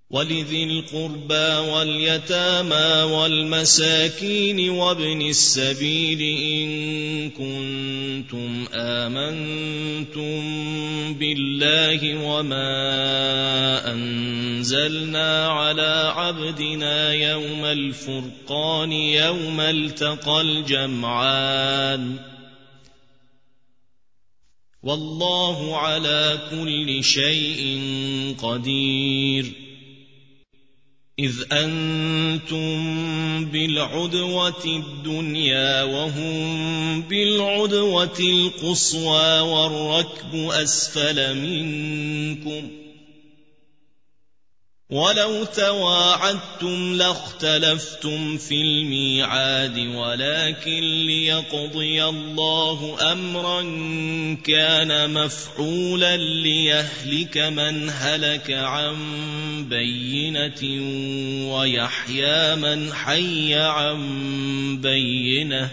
ولذي القربى واليتامى والمساكين وابن السبيل إن كنتم آمنتم بالله وما أنزلنا على عبدنا يوم الفرقان يوم التقى الجمعان والله على كل شيء قدير. إذ أنتم بالعدوة الدنيا وهم بالعدوة القصوى والركب أسفل منكم ولو تواعدتم لاختلفتم في الميعاد ولكن ليقضي الله أمرا كان مفعولا ليهلك من هلك عن بينة ويحيى من حي عن بينة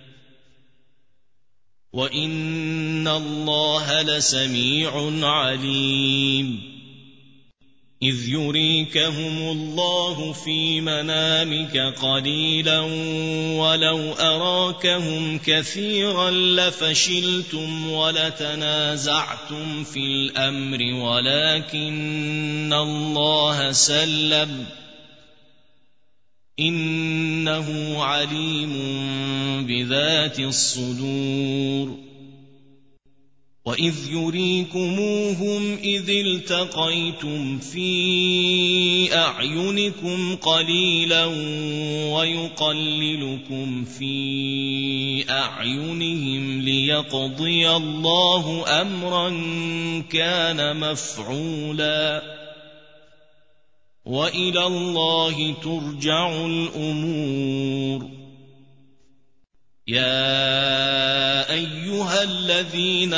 وإن الله لسميع عليم. إذ يريكهم الله في منامك قليلا ولو أراكهم كثيرا لفشلتم ولتنازعتم في الأمر ولكن الله سلم إنه عليم بذات الصدور. وإذ يريكموهم إذ التقيتم في أعينكم قليلا ويقللكم في أعينهم ليقضي الله أمرا كان مفعولا وإلى الله ترجع الأمور. يا أيها الذين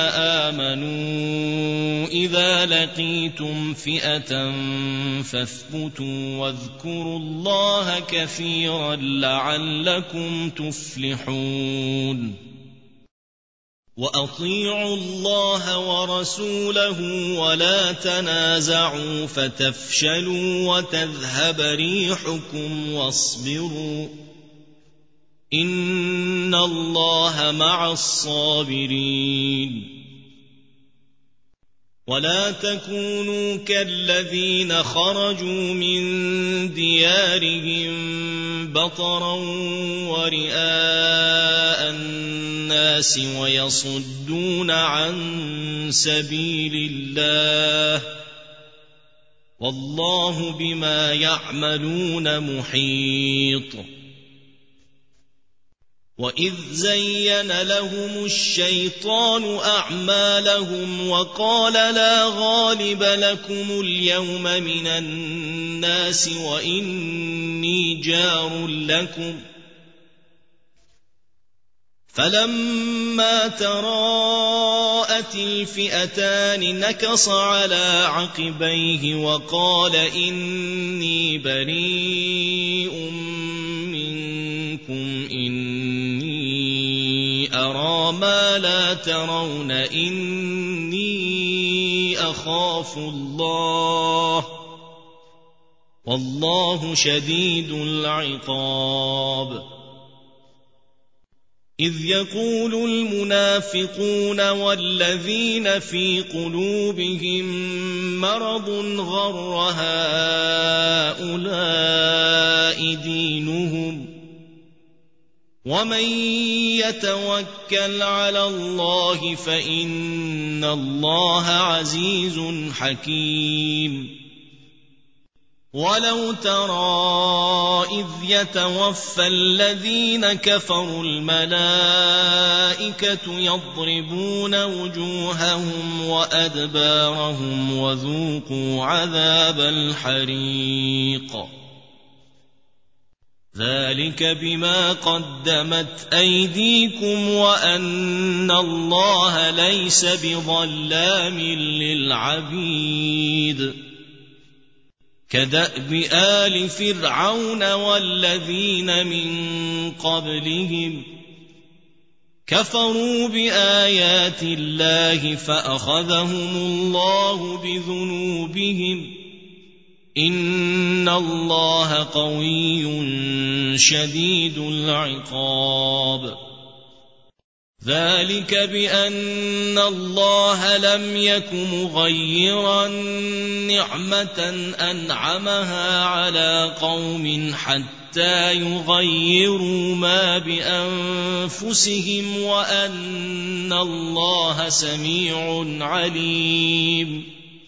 آمنوا إذا لقيتم فئة فاثبتوا واذكروا الله كثيرا لعلكم تفلحون. وأطيعوا الله ورسوله ولا تنازعوا فتفشلوا وتذهب ريحكم واصبروا إن الله مع الصابرين. ولا تكونوا كالذين خرجوا من ديارهم بطرا ورئاء الناس ويصدون عن سبيل الله والله بما يعملون محيط. وإذ زين لهم الشيطان أعمالهم وقال لا غالب لكم اليوم من الناس وإني جار لكم فلما تراءت الفئتان نكص على عقبيه وقال إني بريء منكم إني أرى ما لا ترون إني أخاف الله والله شديد العقاب. إذ يقول المنافقون والذين في قلوبهم مرض غر هؤلاء دينهم ومن يتوكل على الله فإن الله عزيز حكيم. ولو ترى إذ يتوفى الذين كفروا الملائكة يضربون وجوههم وأدبارهم وذوقوا عذاب الحريق ذلك بما قدمت أيديكم وأن الله ليس بظلام للعبيد. كدأب آل فرعون والذين من قبلهم كفروا بآيات الله فأخذهم الله بذنوبهم إن الله قوي شديد العقاب ذلك بأن الله لم يك مغيرا نعمة أنعمها على قوم حتى يغيروا ما بأنفسهم وأن الله سميع عليم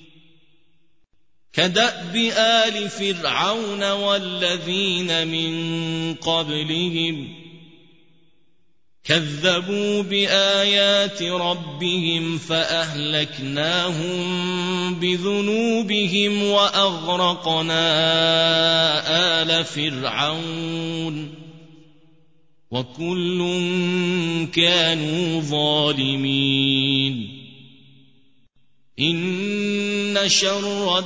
كدأب آل فرعون والذين من قبلهم كذبوا بآيات ربهم فأهلكناهم بذنوبهم وأغرقنا آل فرعون وكل كانوا ظالمين إن شر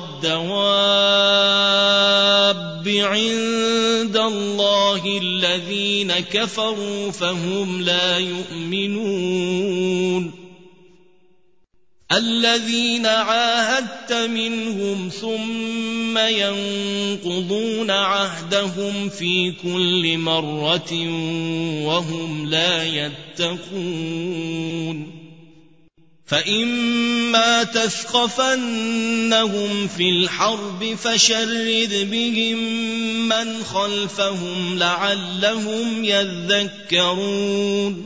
الدواب عند الله الذين كفروا فهم لا يؤمنون الذين عاهدت منهم ثم ينقضون عهدهم في كل مرة وهم لا يتقون فإما تثقفنهم في الحرب فشرد بهم من خلفهم لعلهم يذكرون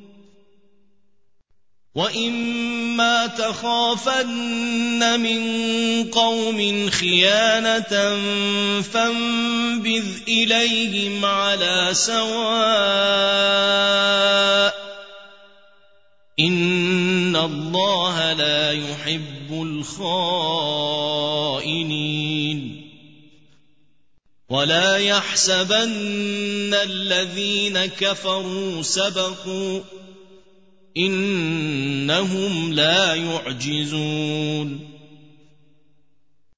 وإما تخافن من قوم خيانة فانبذ إليهم على سواء إن الله لا يحب الخائنين ولا يحسبن الذين كفروا سبقوا إنهم لا يعجزون